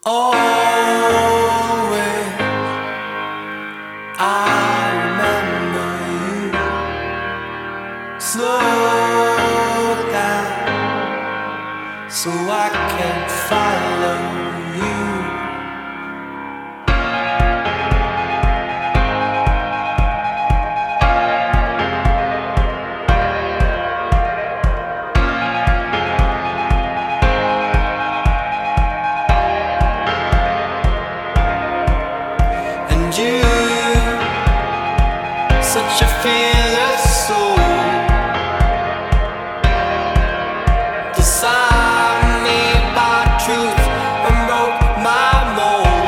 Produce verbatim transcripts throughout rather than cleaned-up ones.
Always, I remember you. Slow down, so I can follow you. And you, such a fearless soul, designed me by truth and broke my mold.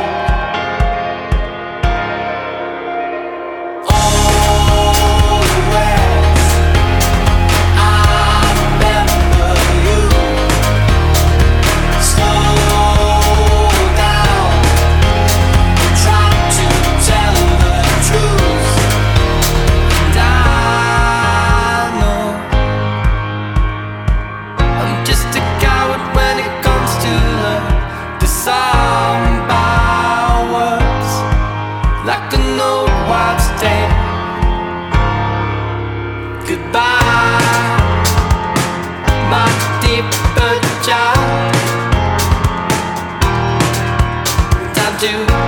Always, I remember you. Slow down, try to tell the truth, and I know I'm just a coward when it comes to love. Disarmed by words, like an old wives' tale. Goodbye, my deeper child. Time to